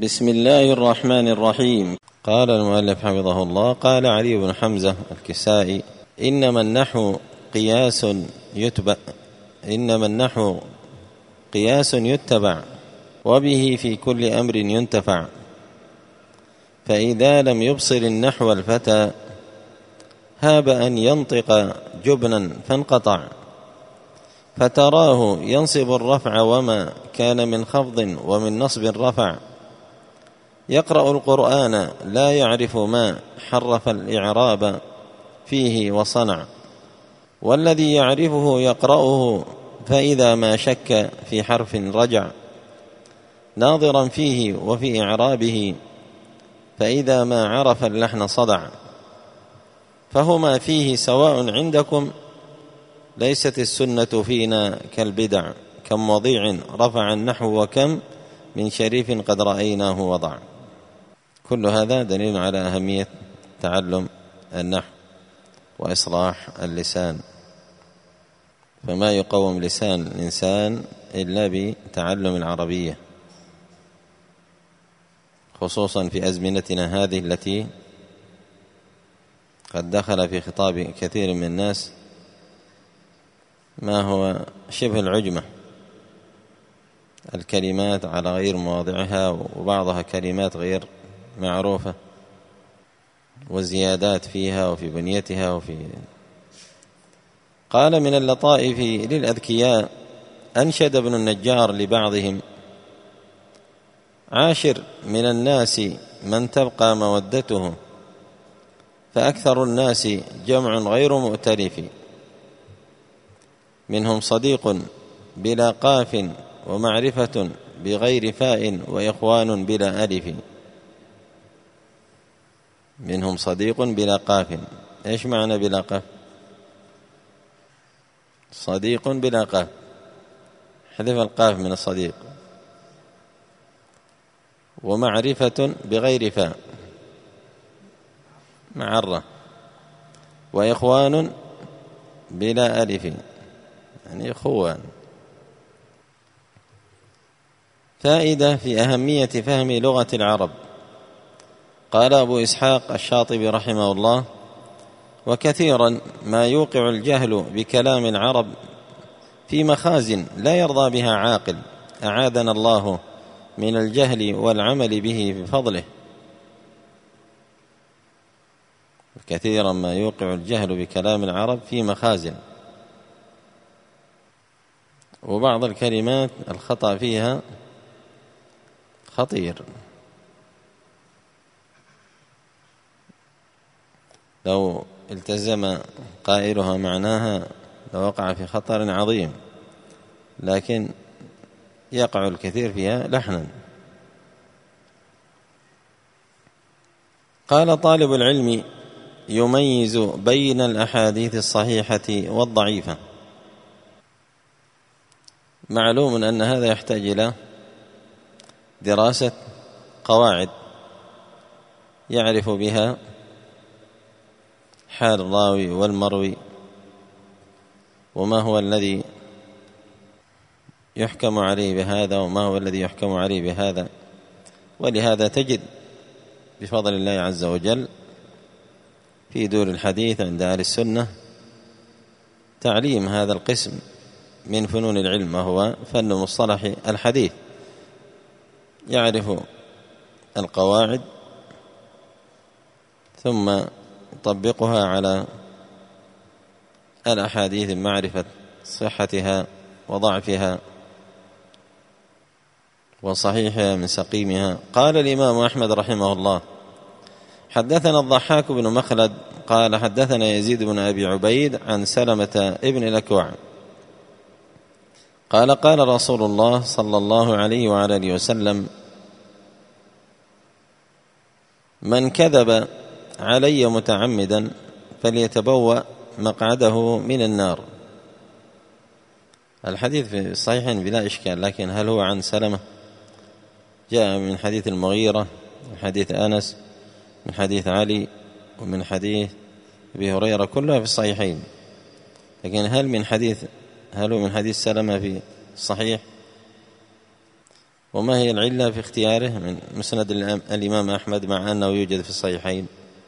بسم الله الرحمن الرحيم. قال المؤلف حفظه الله: قال علي بن حمزة الكسائي: إنما النحو قياس يتبع وبه في كل أمر ينتفع، فإذا لم يبصر النحو الفتى هاب أن ينطق جبنا فانقطع، فتراه ينصب الرفع وما كان من خفض ومن نصب رفع، يقرأ القرآن لا يعرف ما حرف الإعراب فيه وصنع، والذي يعرفه يقرأه، فإذا ما شك في حرف رجع ناظرا فيه وفي إعرابه، فإذا ما عرف اللحن صدع، فهما فيه سواء عندكم، ليست السنة فينا كالبدع، كم وضيع رفع النحو وكم من شريف قد رأيناه وضع. كل هذا دليل على أهمية تعلم النحو وإصلاح اللسان، فما يقوم لسان الإنسان إلا بتعلم العربية، خصوصا في أزمنتنا هذه التي قد دخل في خطاب كثير من الناس ما هو شبه العجمة، الكلمات على غير مواضعها، وبعضها كلمات غير معروفة، وزيادات فيها وفي بنيتها قال: من اللطائف للأذكياء أنشد ابن النجار لبعضهم: عاشر من الناس من تبقى مودته، فأكثر الناس جمع غير مؤتلف، منهم صديق بلا قاف ومعرفة بغير فاء وإخوان بلا ألف. منهم صديق بلا قاف، إيش معنى بلا قاف؟ صديق بلا قاف، حذف القاف من الصديق. ومعرفة بغير فاء، معرة. وإخوان بلا ألف، يعني إخوان. فائدة في أهمية فهم لغة العرب. قال أبو إسحاق الشاطبي رحمه الله: وكثيرا ما يوقع الجهل بكلام العرب في مخازن لا يرضى بها عاقل، أعاذنا الله من الجهل والعمل به بفضله. كثيرا ما يوقع الجهل بكلام العرب في مخازن، وبعض الكلمات الخطأ فيها خطير، لو التزم قائلها معناها لوقع في خطر عظيم، لكن يقع الكثير فيها لحنا. قال: طالب العلم يميز بين الأحاديث الصحيحة والضعيفة. معلوم أن هذا يحتاج إلى دراسة قواعد يعرف بها حال الراوي والمروي، وما هو الذي يحكم عليه بهذا وما هو الذي يحكم عليه بهذا. ولهذا تجد بفضل الله عز وجل في دور الحديث عند أهل السنة تعليم هذا القسم من فنون العلم، وهو فن مصطلح الحديث، يعرف القواعد ثم يطبقها على الأحاديث، معرفة صحتها وضعفها وصحيحها من سقيمها. قال الإمام أحمد رحمه الله: حدثنا الضحاك بن مخلد قال حدثنا يزيد بن أبي عبيد عن سلمة ابن الأكوع قال: قال رسول الله صلى الله عليه وعلى آله وسلم: من كذب علي متعمدا فليتبوأ مقعده من النار. الحديث في الصحيحين بلا إشكال، لكن هل هو عن سلمة؟ جاء من حديث المغيرة، من حديث أنس، من حديث علي، ومن حديث أبي هريرة، كلها في الصحيحين، لكن هل هو من حديث سلمة في الصحيح؟ وما هي العلة في اختياره من مسند الإمام أحمد مع أنه يوجد في الصحيحين؟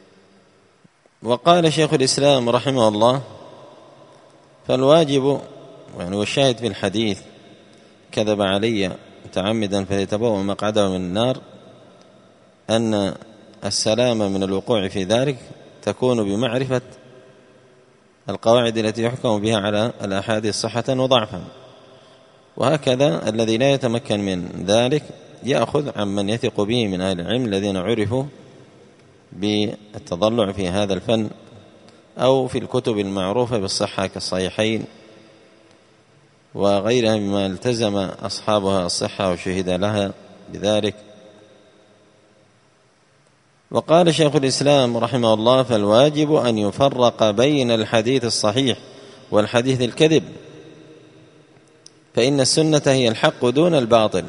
وقال شيخ الإسلام رحمه الله: فالواجب يعني والشاهد في الحديث: كذب علي متعمدا فليتبوأ مقعده من النار، أن السلامة من الوقوع في ذلك تكون بمعرفة القواعد التي يحكم بها على الأحاديث صحة وضعفا. وهكذا الذي لا يتمكن من ذلك يأخذ عمن يثق به من أهل العلم الذين عرفوا بالتضلع في هذا الفن أو في الكتب المعروفة بالصحة كالصحيحين وغيرها مما التزم أصحابها الصحة وشهد لها بذلك. وقال شيخ الإسلام رحمه الله: فالواجب أن يفرق بين الحديث الصحيح والحديث الكذب، فإن السنة هي الحق دون الباطل،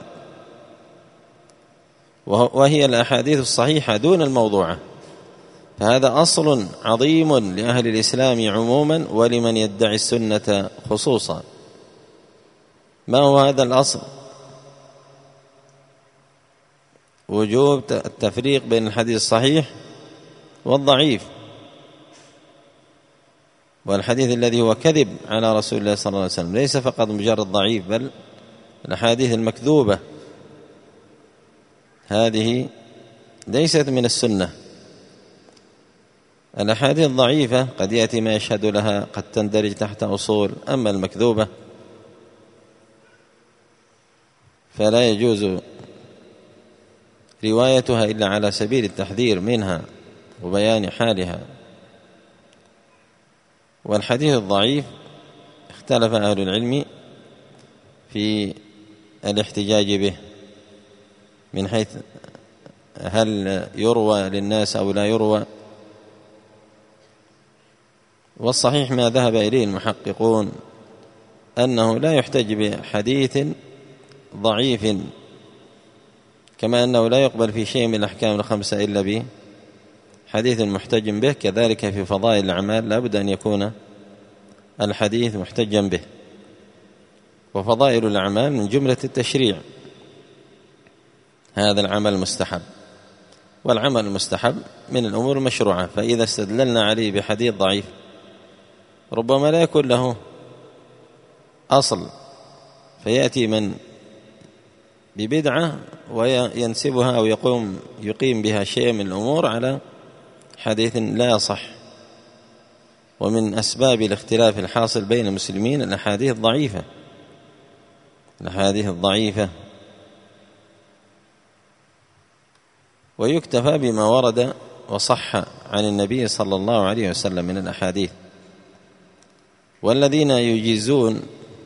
وهي الأحاديث الصحيحة دون الموضوعة. فهذا أصل عظيم لأهل الإسلام عموما ولمن يدعي السنة خصوصا. ما هو هذا الأصل؟ وجوب التفريق بين الحديث الصحيح والضعيف، والحديث الذي هو كذب على رسول الله صلى الله عليه وسلم ليس فقط مجرد ضعيف، بل الأحاديث المكذوبة هذه ليست من السنة. الأحاديث الضعيفة قد يأتي ما يشهد لها، قد تندرج تحت أصول، أما المكذوبة فلا يجوز روايتها إلا على سبيل التحذير منها وبيان حالها. والحديث الضعيف اختلف أهل العلم في الاحتجاج به، من حيث هل يروى للناس أو لا يروى. والصحيح ما ذهب إليه المحققون أنه لا يحتج بحديث ضعيف، كما أنه لا يقبل في شيء من الأحكام الخمسة إلا بحديث محتج به. كذلك في فضائل الأعمال لا بد أن يكون الحديث محتجا به، وفضائل الأعمال من جملة التشريع. هذا العمل مستحب، والعمل المستحب من الأمور المشروعة، فإذا استدللنا عليه بحديث ضعيف ربما لا يكون له أصل، فيأتي من ببدعة وينسبها أو يقيم بها شيء من الأمور على حديث لا يصح. ومن أسباب الاختلاف الحاصل بين المسلمين الأحاديث الضعيفة، الأحاديث الضعيفة. ويكتفى بما ورد وصح عن النبي صلى الله عليه وسلم من الأحاديث. والذين يجيزون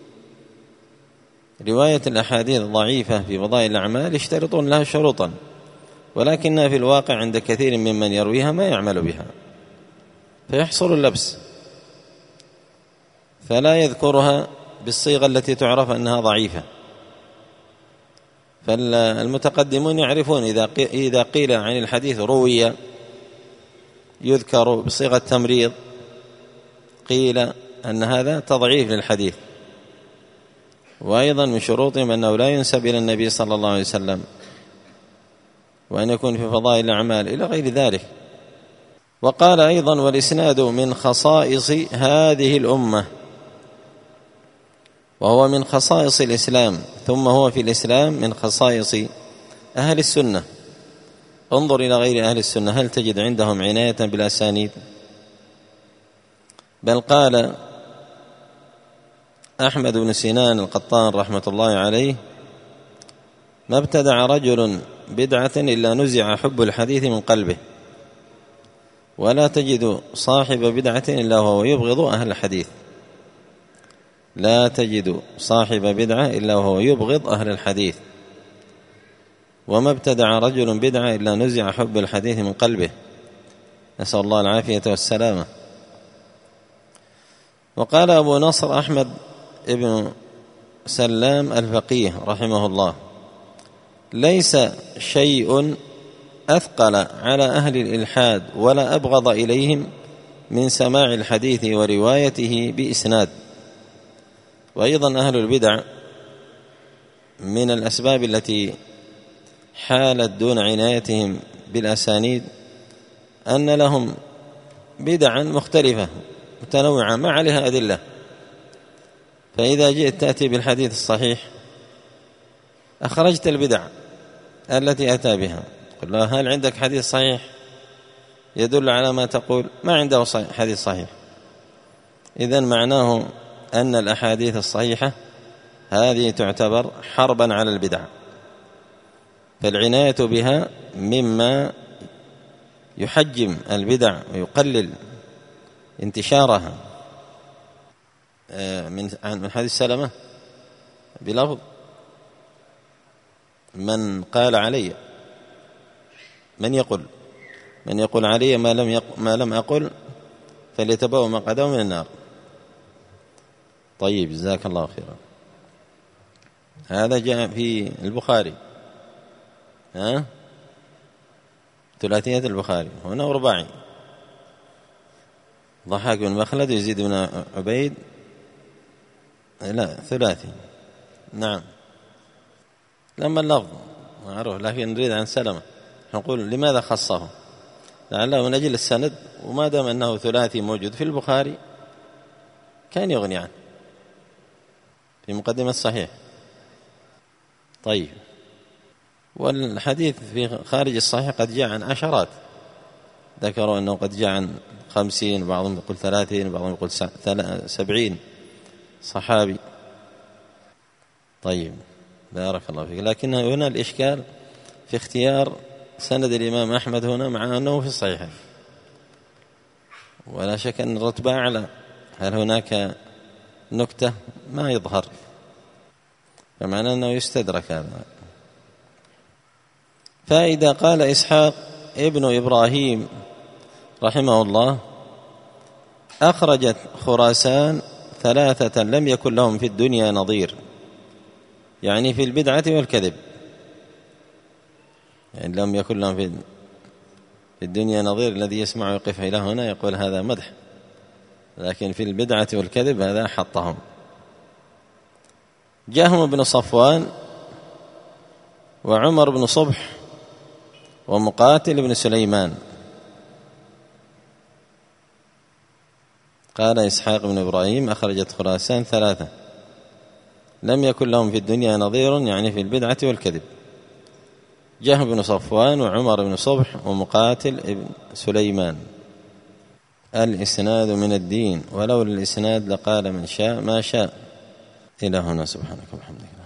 رواية الأحاديث الضعيفة في فضائل الأعمال يشترطون لها شروطا، ولكنها في الواقع عند كثير ممن يرويها ما يعمل بها، فيحصل اللبس، فلا يذكرها بالصيغة التي تعرف أنها ضعيفة. فالمتقدمون يعرفون إذا قيل عن الحديث روي يذكر بصيغة تمريض، قيل أن هذا تضعيف للحديث. وأيضا من شروطهم أنه لا ينسب إلى النبي صلى الله عليه وسلم، وأن يكون في فضائل الأعمال إلى غير ذلك. وقال أيضا: والإسناد من خصائص هذه الأمة، وهو من خصائص الإسلام، ثم هو في الإسلام من خصائص أهل السنة. انظر إلى غير أهل السنة هل تجد عندهم عناية بالأسانيد؟ بل قال أحمد بن سنان القطان رحمة الله عليه: ما ابتدع رجل بدعة إلا نزع حب الحديث من قلبه، ولا تجد صاحب بدعة إلا وهو يبغض أهل الحديث. لا تجد صاحب بدعة إلا وهو يبغض أهل الحديث. وما ابتدع رجل بدعة إلا نزع حب الحديث من قلبه، نسأل الله العافية والسلامة. وقال أبو نصر أحمد ابن سلام الفقيه رحمه الله: ليس شيء أثقل على أهل الإلحاد ولا أبغض إليهم من سماع الحديث وروايته بإسناد. وأيضا أهل البدع من الأسباب التي حالت دون عنايتهم بالأسانيد أن لهم بدعا مختلفة متنوعة ما عليها أدلة. فإذا جئت تأتي بالحديث الصحيح أخرجت البدع التي أتى بها. قل له هل عندك حديث صحيح يدل على ما تقول؟ ما عنده حديث صحيح. إذن معناه أن الأحاديث الصحيحة هذه تعتبر حربا على البدع، فالعناية بها مما يحجم البدع ويقلل انتشارها. من حديث سلمة بلفظ من قال علي، من يقول علي ما لم أقل فليتبوأ مقعده من النار. طيب جزاك الله خيرا. هذا جاء في البخاري، ثلاثية البخاري. هنا رباعي، ضحاك بن مخلد يزيد بن عبيد، لا ثلاثي. نعم لما اللفظ معروف، لكن نريد عن سلمة نقول لماذا خصه؟ لعله من أجل السند، وما دام أنه ثلاثي موجود في البخاري كان يغني عنه في مقدمة الصحيح. طيب، والحديث في خارج الصحيح قد جاء عن عشرات، ذكروا أنه قد جاء عن 50، بعضهم يقول 30، بعضهم يقول 70 صحابي. طيب بارك الله فيك. لكن هنا الإشكال في اختيار سند الإمام أحمد هنا، مع أنه في الصحيح ولا شك أن الرتبة أعلى. هل هناك نكتة ما يظهر؟ فمعنى أنه يستدرك هذا. فإذا قال إسحاق ابن إبراهيم رحمه الله أخرجت خراسان 3 لم يكن لهم في الدنيا نظير، يعني في البدعة والكذب. يعني لم يكن لهم في الدنيا نظير، الذي يسمع ويقف إلى هنا يقول هذا مدح، لكن في البدعة والكذب هذا حطهم. جهم بن صفوان وعمر بن صبح ومقاتل بن سليمان. قال إسحاق بن إبراهيم أخرجت خراسان 3 لم يكن لهم في الدنيا نظير، يعني في البدعة والكذب. جهم بن صفوان وعمر بن صبح ومقاتل بن سليمان. الإسناد من الدين، ولولا الإسناد لقال من شاء ما شاء. إلى هنا، سبحانك وبحمدك.